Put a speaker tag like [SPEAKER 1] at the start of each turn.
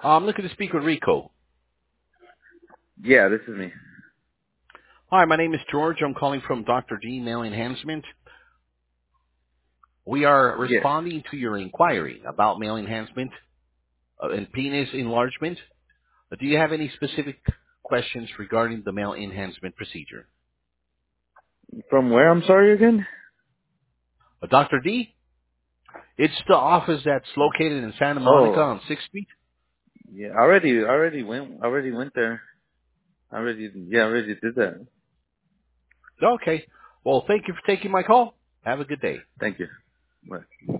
[SPEAKER 1] I'm looking to speak with Rico.
[SPEAKER 2] Yeah, this is me.
[SPEAKER 1] Hi, my name is George. I'm calling from Dr. D Male Enhancement. We are
[SPEAKER 2] Yes.
[SPEAKER 1] responding to your inquiry about male enhancement and penis enlargement. Do you have any specific questions regarding the male enhancement procedure?
[SPEAKER 2] From where, I'm sorry, again?
[SPEAKER 1] Dr. D, it's the office that's located in Santa Monica
[SPEAKER 2] Oh,
[SPEAKER 1] on 6th Street.
[SPEAKER 2] yeah, already went there. Already did that.
[SPEAKER 1] Okay. Well, thank you for taking my call. Have a good day.
[SPEAKER 2] Thank you. Bye.